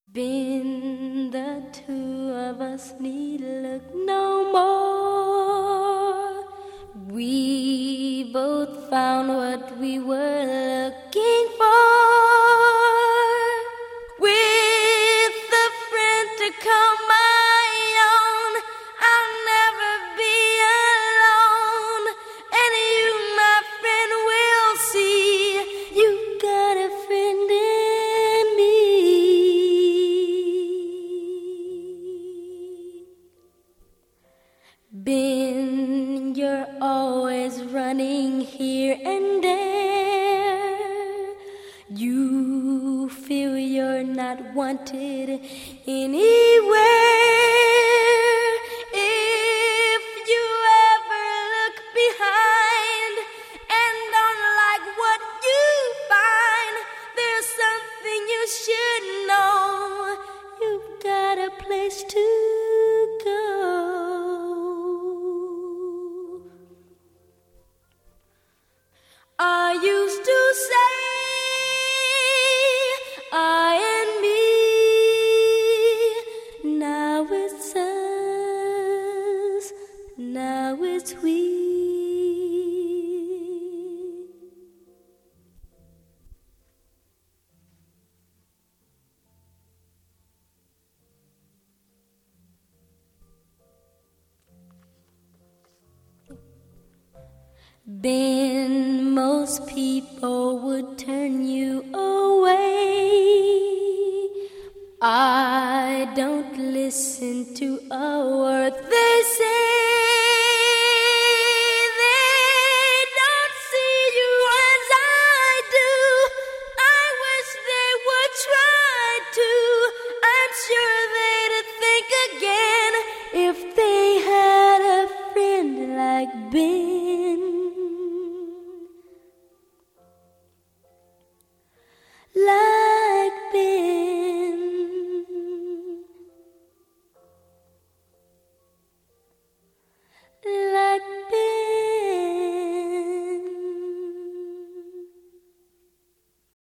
Been the two of us need look no more. We both found what we were looking for. With a friend to call my own, I'll never be alone. And you, my friend, will see you got a friend in me. Ben, you're always running here and there. You feel you're not wanted anywhere. If you ever look behind and don't like what you find, there's something you should know. You've got a place to go. I used to say I and me. Now it's us, now it's we. Ben, most people would turn you away. I don't listen to a word they say. They don't see you as I do. I wish they would try to. I'm sure they'd think again if they had a friend like Ben. Like Ben,